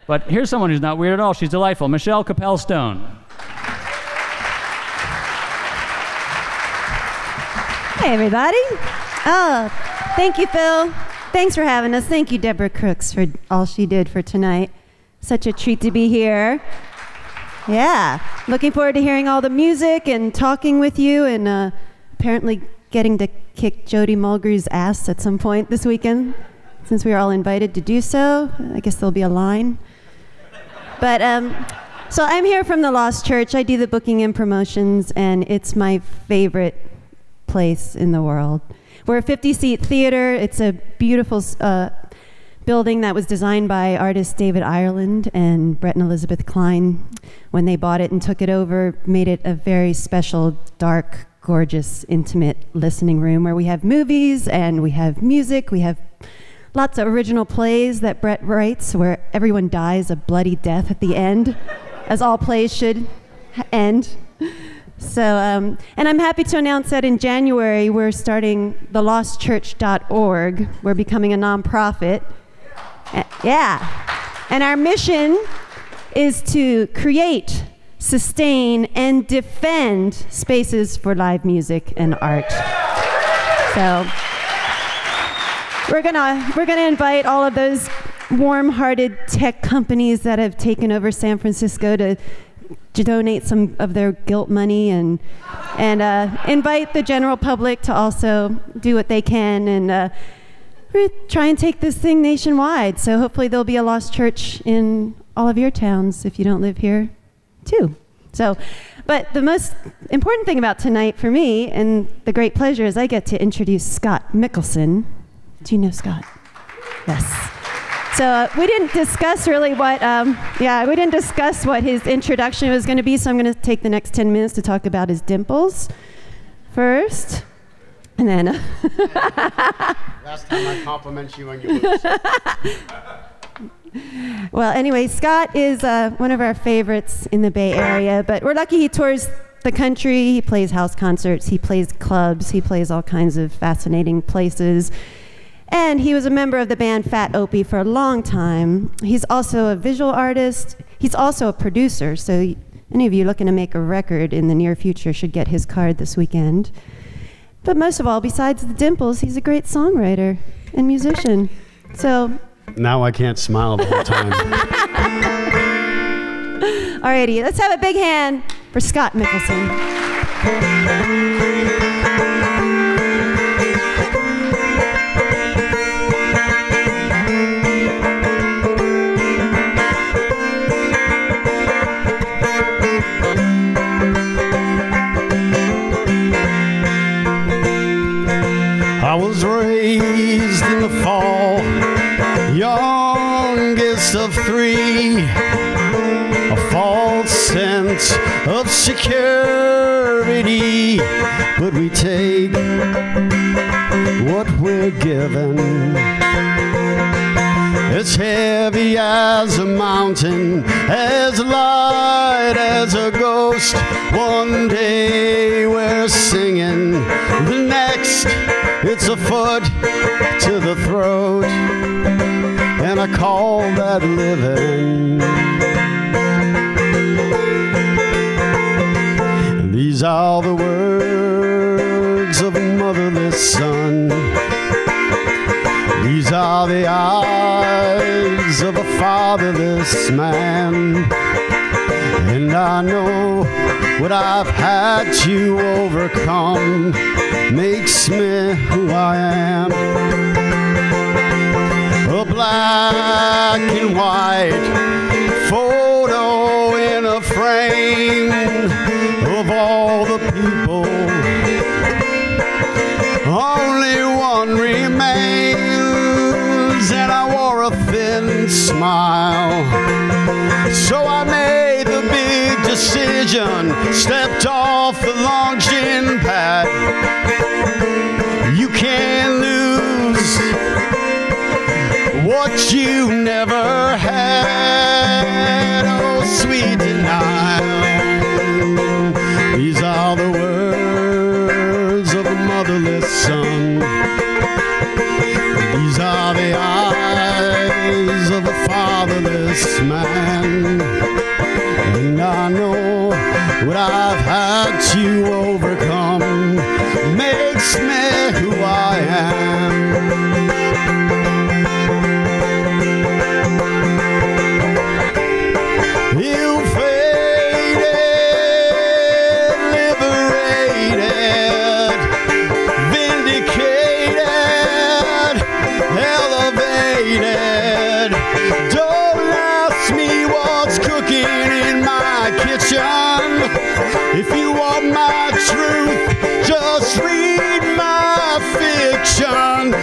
But here's someone who's not weird at all. She's delightful. Michelle Capel-Stone. Hey, everybody. Oh, thank you, Phil. Thanks for having us. Thank you, Deborah Crooks, for all she did for tonight. Such a treat to be here. Yeah, looking forward to hearing all the music and talking with you, and apparently getting to kick Jody Mulgrew's ass at some point this weekend, since we were all invited to do so. I guess there'll be a line. But so I'm here from the Lost Church. I do the booking and promotions, and it's my favorite place in the world. We're a 50-seat theater. It's a beautiful building that was designed by artist David Ireland and Brett and Elizabeth Klein. When they bought it and took it over, made it a very special, dark, gorgeous, intimate listening room where we have movies and we have music. We have lots of original plays that Brett writes where everyone dies a bloody death at the end, as all plays should end. So, and I'm happy to announce that in January we're starting thelostchurch.org. We're becoming a nonprofit. Yeah. And our mission is to create, sustain, and defend spaces for live music and art. So we're gonna invite all of those warm-hearted tech companies that have taken over San Francisco to donate some of their guilt money and invite the general public to also do what they can, and we're trying to take this thing nationwide. So hopefully there'll be a Lost Church in all of your towns if you don't live here too. So, but the most important thing about tonight for me, and the great pleasure, is I get to introduce Scott Mickelson. Do you know Scott? Yes. So we didn't discuss really what, we didn't discuss what his introduction was going to be, so I'm going to take the next 10 minutes to talk about his dimples first, and then... Last time I compliment you on your boobs. Well, anyway, Scott is one of our favorites in the Bay Area, but we're lucky he tours the country. He plays house concerts, he plays clubs, he plays all kinds of fascinating places. And he was a member of the band Fat Opie for a long time. He's also a visual artist. He's also a producer, so any of you looking to make a record in the near future should get his card this weekend. But most of all, besides the dimples, he's a great songwriter and musician. So... Now I can't smile the whole time. Alrighty, let's have a big hand for Scott Mickelson. I was raised in the fall, youngest of three, a false sense of security, but we take what we're given. As heavy as a mountain, as light as a ghost. One day we're singing, the next it's a foot to the throat, and I call that living. And these are the words of a motherless son. These are the eyes of a fatherless man. And I know what I've had to overcome makes me who I am. A black and white photo in a frame of all the people. Only one remains, and I wore a thin smile. So I made the big decision, stepped off the long shin pad. You can't lose what you never had. Oh, sweet denial. These are the words of a motherless son. These are the eyes of a fatherless man. man. And I know what I've had to overcome makes me who I am. Ill-fated, liberated, vindicated, elevated. Don't ask me what's cooking in my kitchen. If you want my truth, just read my fiction.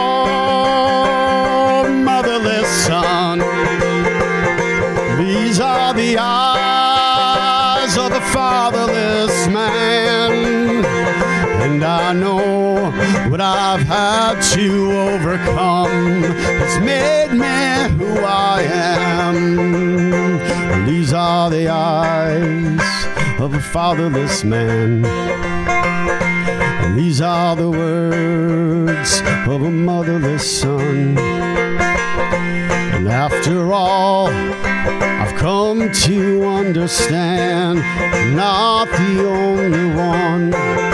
Oh, motherless son. These are the eyes of a fatherless man. And I know what I've had to overcome has made me who I am. These are the eyes of a fatherless man. And these are the words of a motherless son. And after all, I've come to understand I'm not the only one.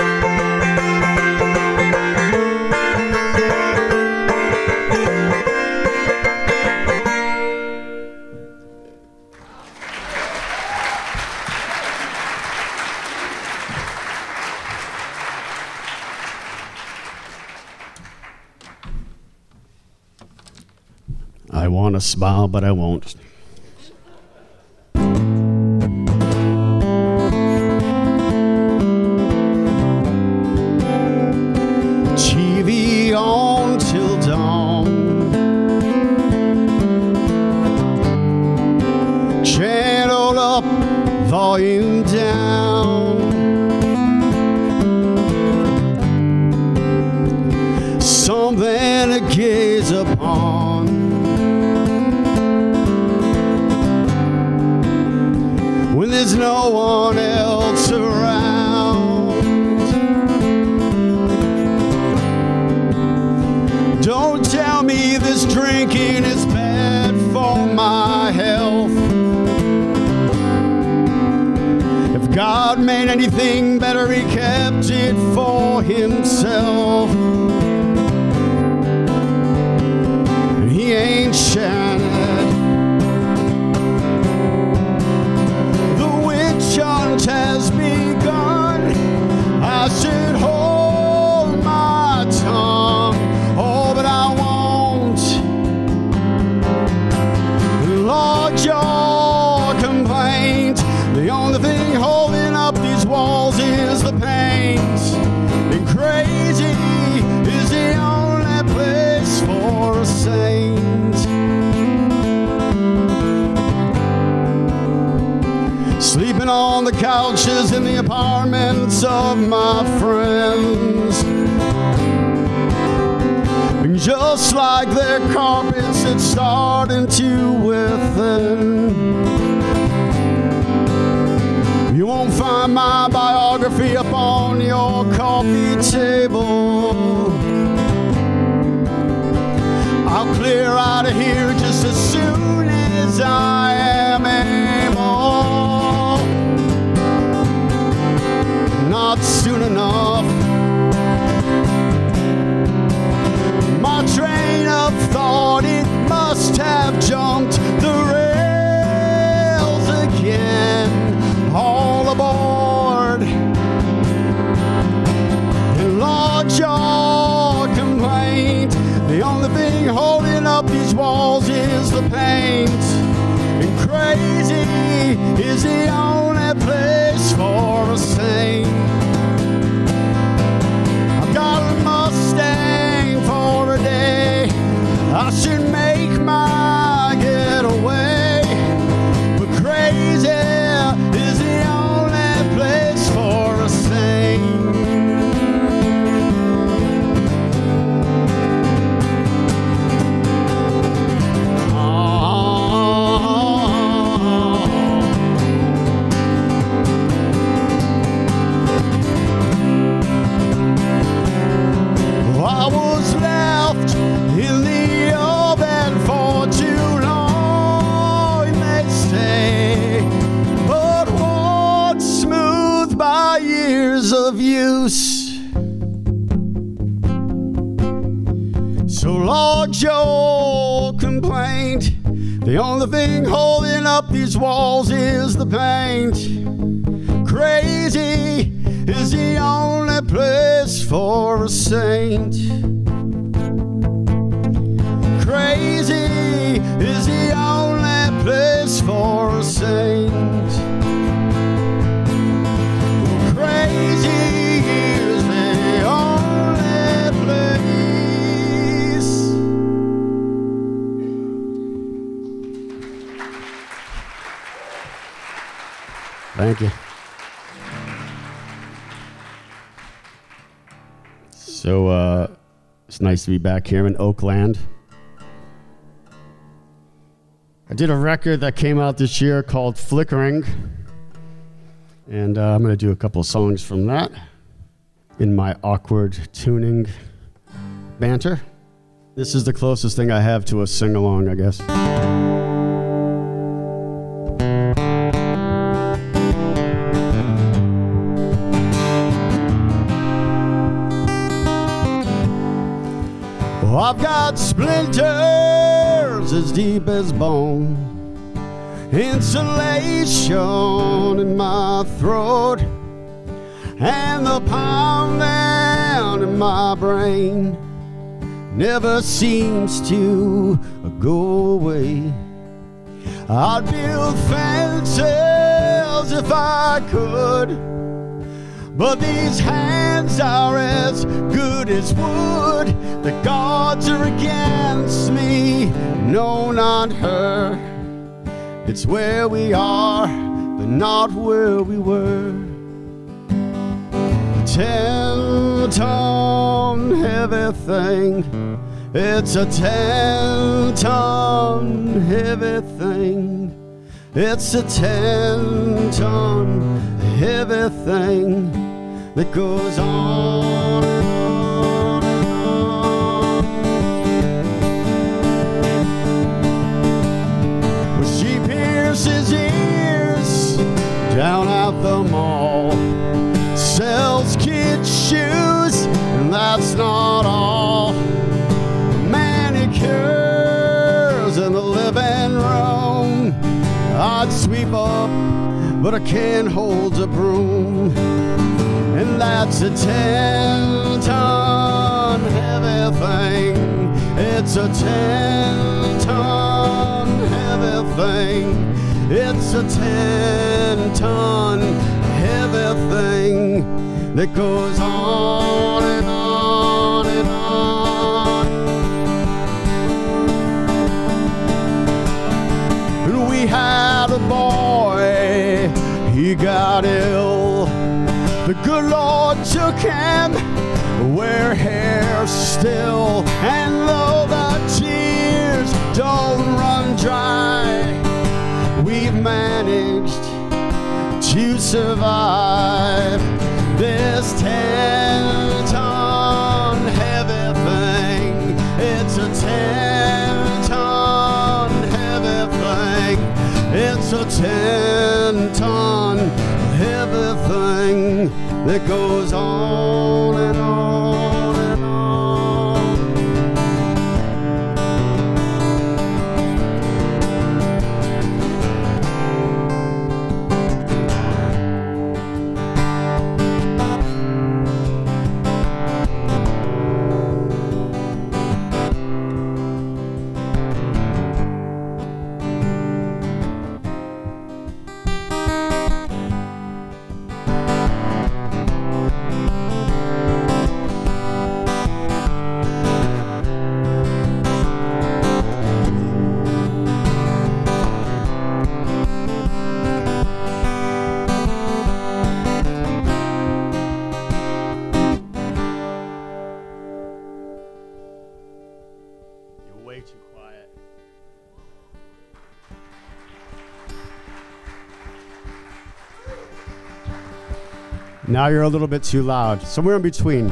I want to smile, but I won't. TV on till dawn. Channel up, volume down. Something to gaze upon. When there's no one else around. Don't tell me this drinking is bad for my health. If God made anything better, he kept it for himself. He ain't sharing it. Has begun. I should hold my tongue, oh, but I won't. Lodge your complaint. The only thing holding up these walls is the paint. And crazy is the only place for a saint. Sleeping on the couches in the apartments of my friends. And just like their carpets, it's starting to wear thin. You won't find my biography up on your coffee table. I'll clear out of here just as soon as I am able. Not soon enough. My train of thought, it must have jumped the rails again. All aboard. And lodge your complaint. The only thing holding up these walls is the paint. And crazy is the only place for a saint. I've got a Mustang for a day. I should make my getaway. But crazy is the only place for a saint. The only thing holding up these walls is the paint. Crazy is the only place for a saint. Crazy is the only place for a saint. Crazy is the only place. Thank you. So it's nice to be back here in Oakland. I did a record that came out this year called Flickering, and I'm going to do a couple of songs from that in my awkward tuning banter. This is the closest thing I have to a sing-along, I guess. I've got splinters as deep as bone, insulation in my throat, and the pounding in my brain never seems to go away. I'd build fences if I could, but these hands are as good as wood. The gods are against me, no, not her. It's where we are, but not where we were. 10-ton heavy thing. It's a 10-ton heavy thing. It's a 10-ton heavy thing that goes on and on and on. Well, she pierces ears down at the mall, sells kids' shoes, and that's not all. Manicures in the living room. I'd sweep up, but I can't hold a broom. And that's a 10-ton heavy thing. It's a 10-ton heavy thing. It's a 10-ton heavy thing that goes on and on and on. And we had a boy, he got ill. The good Lord took him where hair still, and though the tears don't run dry, we've managed to survive this 10-ton heavy thing. It's a 10-ton heavy thing. It's a 10-ton heavy thing that goes on and on and on. Way too quiet. Now you're a little bit too loud. Somewhere in between.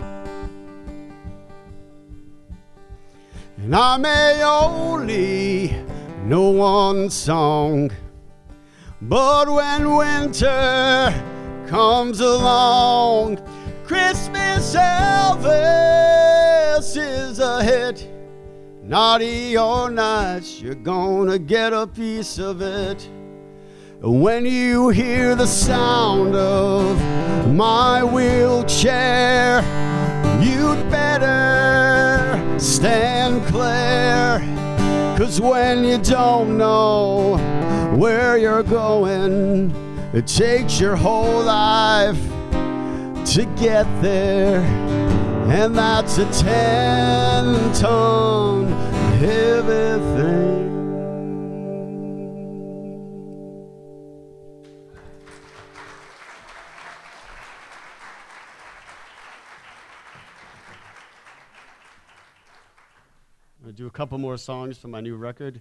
And I may only know one song, but when winter comes along, Christmas Elvis is a hit. naughty or nice, you're gonna get a piece of it. When you hear the sound of my wheelchair, you'd better stand clear, 'cause when you don't know where you're going, it takes your whole life to get there, and that's a 10-ton heavy thing. I'm gonna do a couple more songs from my new record.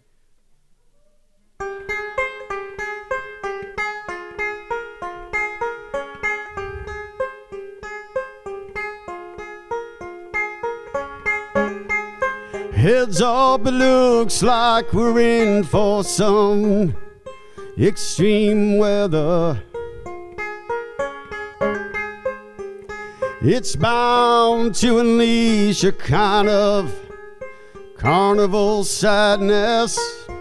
Heads up, it looks like we're in for some extreme weather. It's bound to unleash a kind of carnival sadness.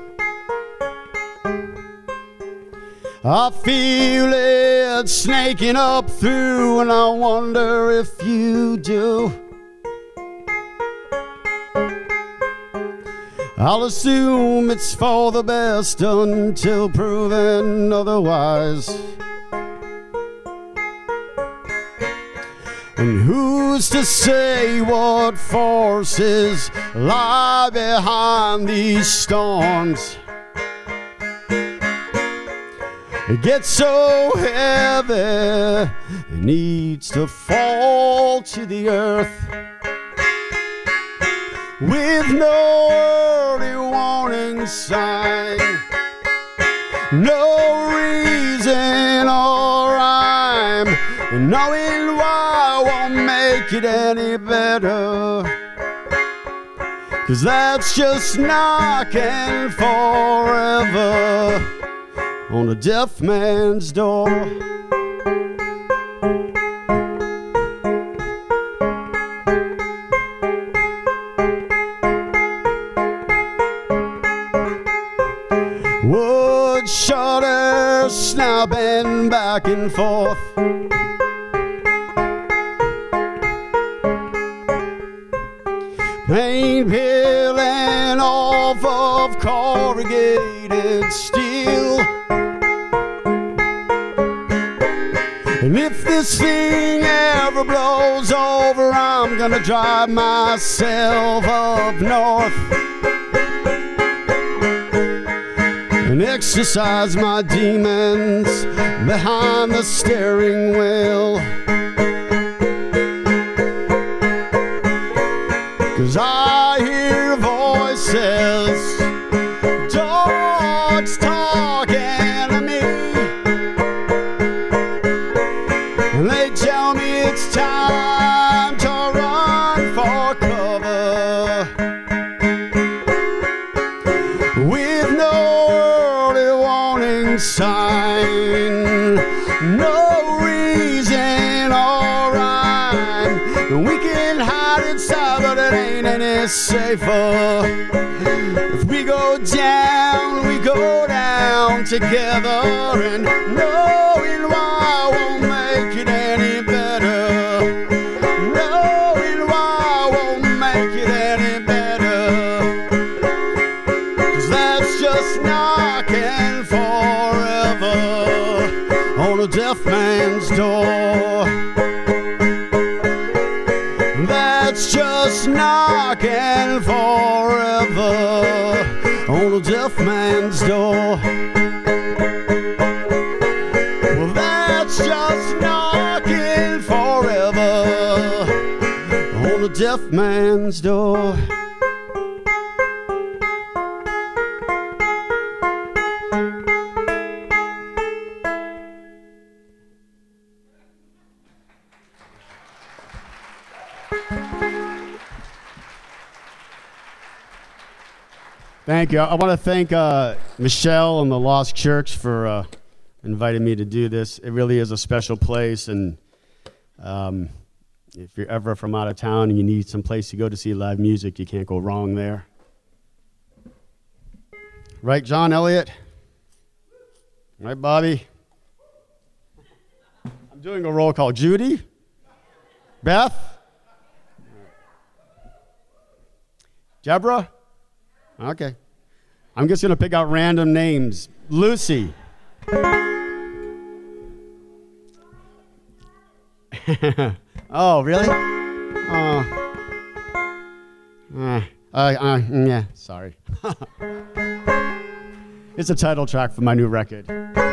I feel it snaking up through, and I wonder if you do. I'll assume it's for the best until proven otherwise. And who's to say what forces lie behind these storms? It gets so heavy, it needs to fall to the earth with no early warning sign, no reason or rhyme, and knowing why won't make it any better, 'cause that's just knocking forever on a deaf man's door. Wood shutter snapping back and forth, paint peeling off of corrugated steel. And if this thing ever blows over, I'm gonna drive myself up north and exercise my demons behind the steering wheel. 'Cause I hear voices, dogs talking to me, and they tell me it's time to run for cover, with no early warning sign, no reason or rhyme. We can hide inside, but it ain't any safer. If we go down, we go down together, and knowing why won't make it any better. Knowing why won't make it any better, 'cause that's just knocking forever on a deaf man's door. That's just knocking forever on a deaf man's door. Well, that's just knocking forever on a deaf man's door. Thank you. I want to thank Michelle and the Lost Church for inviting me to do this. It really is a special place, and if you're ever from out of town and you need some place to go to see live music, you can't go wrong there. Right, John Elliott? Right, Bobby? I'm doing a roll call. Judy? Beth? Deborah? Okay. I'm just going to pick out random names. Lucy. Oh, really? Yeah, sorry. It's a title track for my new record.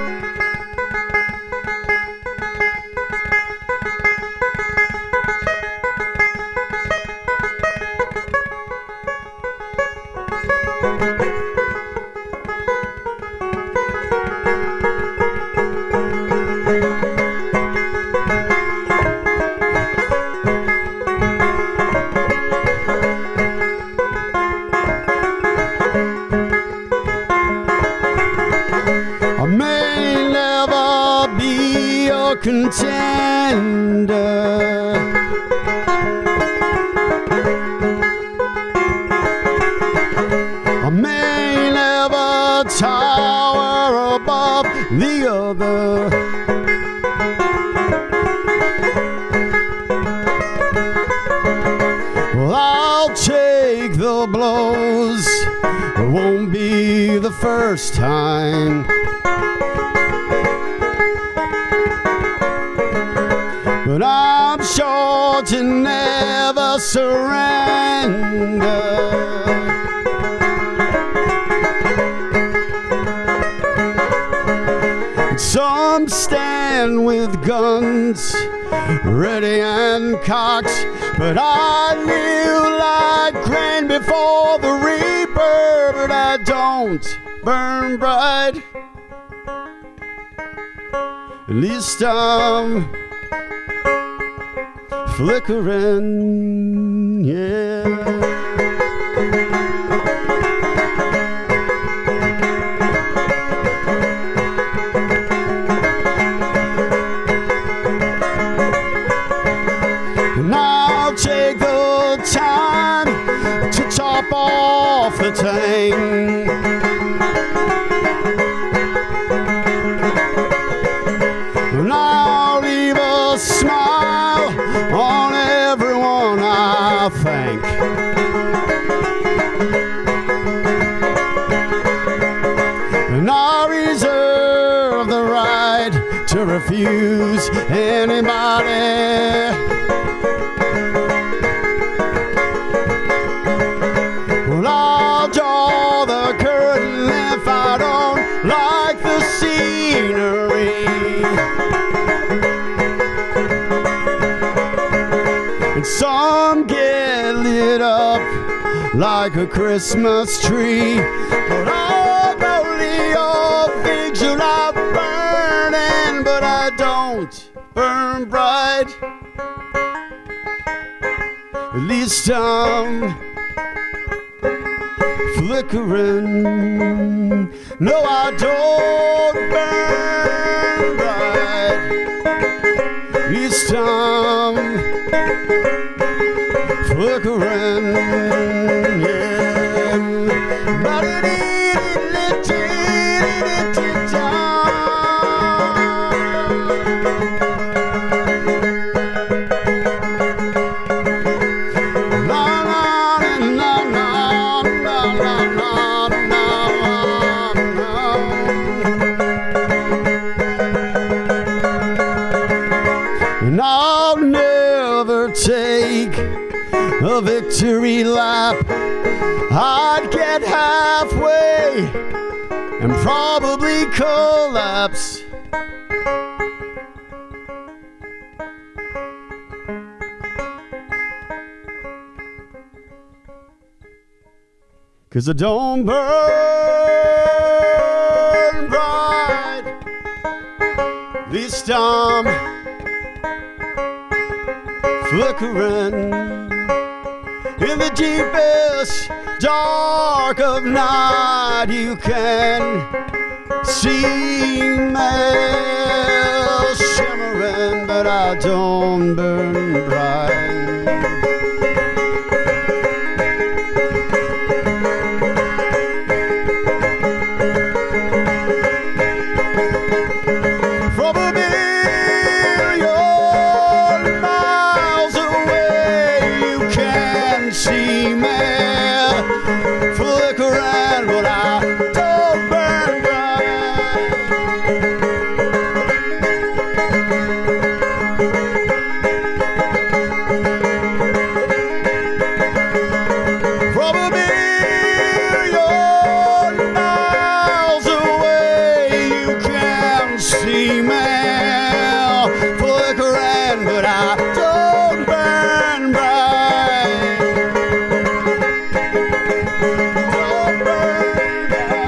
Contender, I may never tower above the other. Well, I'll take the blows. It won't be the first time. But I'm sure to never surrender. Some stand with guns ready and cocked, but I live like grain before the reaper. But I don't burn bright. At least I'm flickering, yeah. And I'll take the time to top off the tang. And I'll leave a smile on everyone I thank. And I reserve the right to refuse anybody. Well, I'll draw the curtain if I don't like the scenery. And some get lit up like a Christmas tree. But all the old things you're not burning, but I don't burn bright. At least I'm flickering. No, I don't burn bright. At least I'm flickering, yeah. And I'll never take a victory lap. I'd get halfway and probably collapse. Cause I don't burn bright. At least I'm flickering in the deepest dark of night. You can see me shimmering, but I don't burn bright. flickering, but I don't burn bright. Don't burn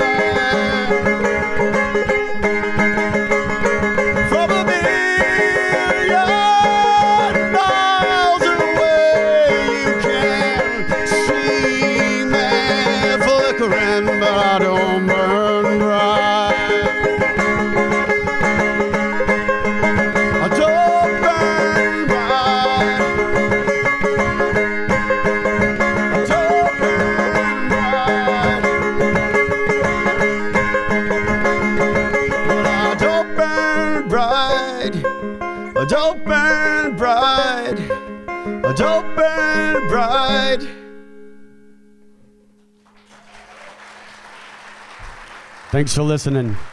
bright. From a million miles away, you can see me flickering, but I don't burn bright. I don't burn bright. I don't burn bright. But I don't burn bright. I don't burn bright. I don't burn bright. Thanks for listening.